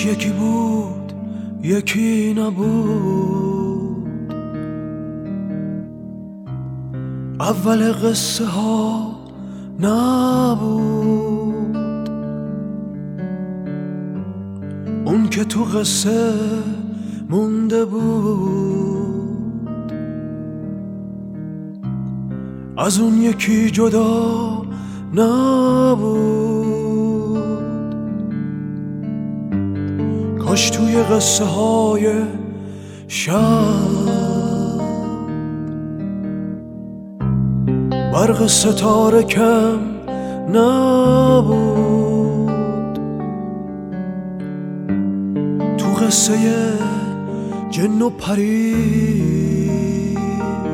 کاش یکی بود یکی نبود، اول قصه ها نبود، اون که تو قصه مونده بود، از اون یکی جدا نبود. کاش توی قصه های شب برق ستاره کم نبود، تو قصه جن و پری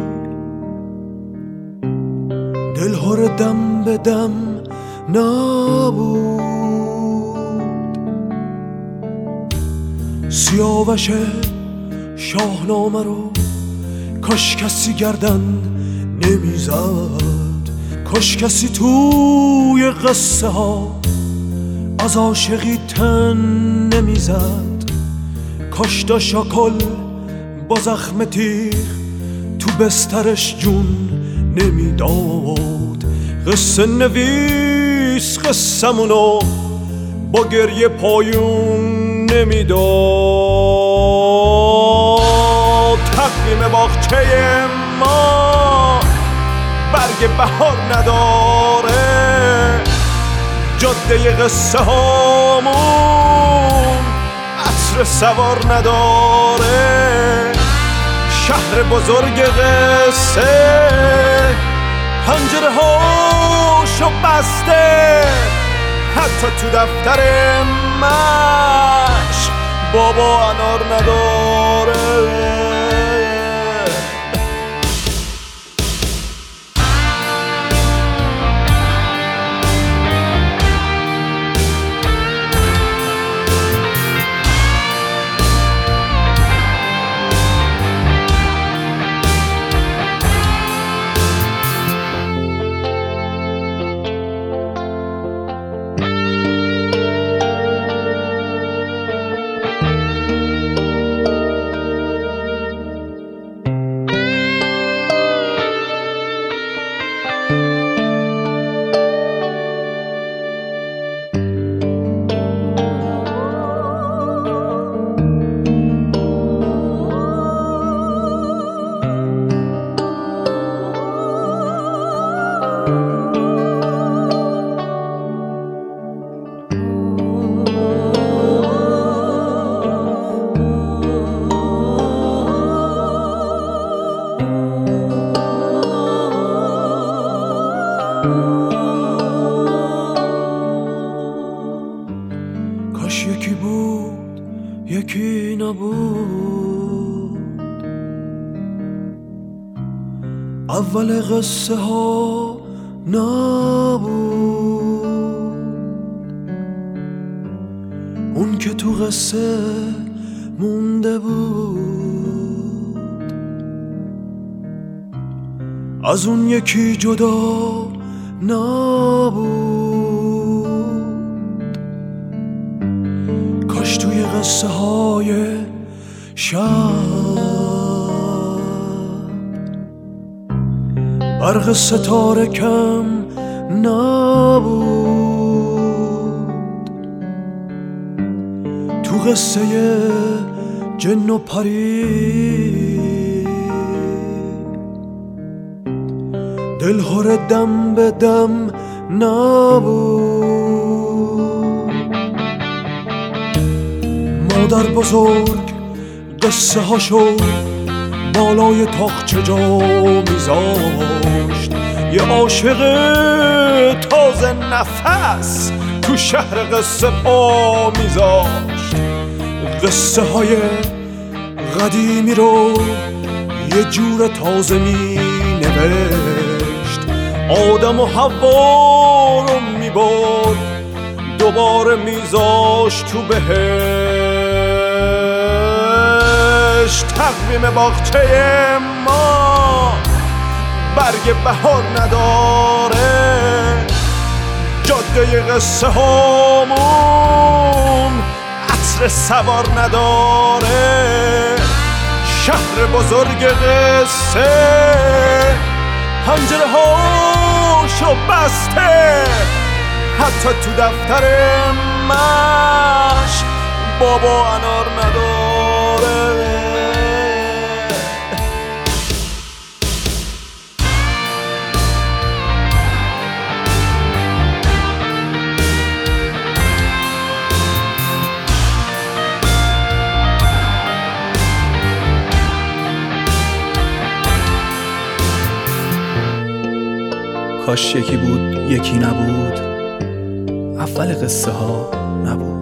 دلهور دم به دم نبود. سیاوش شاهنامه رو کاش کسی گردن نمیزد، کاش کسی توی قصه ها از عاشقی تن نمیزد، کاش دا شاکل با زخم تیغ تو بسترش جون نمیداد. قصه نویس قصه‌مونو با گریه پایون نمیداد. تقویم باغچه ما برگ بهار نداره، جاده قصه هامون عطر سوار نداره، شهر بزرگ قصه پنجره هاشو بسته، حتی تو دفتر مشق بابا انار نداره. کاش یکی بود یکی نبود، اول قصه ها نبود، اون که تو قصه مونده بود، از اون یکی جدا نبود. کاش توی قصه های شب برق ستاره کم نبود، تو قصه جن و پری دلهور دم به دم نبود. مادر بزرگ قصه هاشو بالای تاقچه جا میذاشت، یه عاشق تازه نفس تو شهر قصه پا میذاشت، قصه های قدیمی رو یه جور تازه می نوشت، آدم و حوا رو میبرد دوباره میذاشت تو بهشت. تقویم باغچه ما برگ بهار نداره، جاده قصه هامون قصر سوار نداره، شهر بزرگ قصه پنجره هاشو بسته، حتی تو دفتر مشق بابا انار نداره. کاش یکی بود یکی نبود، اول قصه ها نبود.